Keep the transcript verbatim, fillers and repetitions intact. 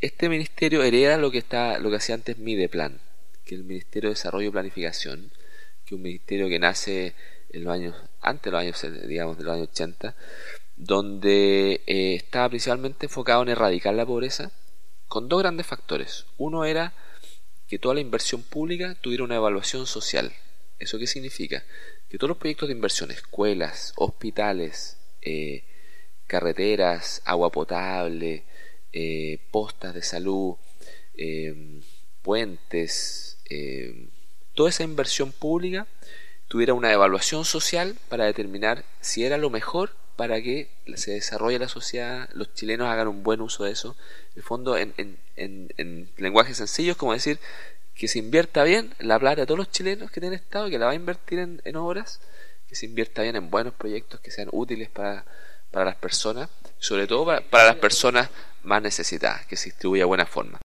este ministerio hereda lo que está, lo que hacía antes Mideplan, que es el Ministerio de Desarrollo y Planificación, que es un ministerio que nace en los años, antes de los años, digamos, de los años ochenta, donde eh, estaba principalmente enfocado en erradicar la pobreza, con dos grandes factores. Uno era que toda la inversión pública tuviera una evaluación social. ¿Eso qué significa? Que todos los proyectos de inversión, escuelas, hospitales, eh, carreteras, agua potable, eh, postas de salud, eh, puentes, eh, toda esa inversión pública tuviera una evaluación social para determinar si era lo mejor para que se desarrolle la sociedad, los chilenos hagan un buen uso de eso. En el fondo, en, en, en, en lenguaje sencillo, es como decir que se invierta bien la plata de todos los chilenos que tienen Estado, que la va a invertir en, en obras, que se invierta bien en buenos proyectos que sean útiles para, para las personas, sobre todo para, para las personas más necesitadas, que se distribuya de buena forma.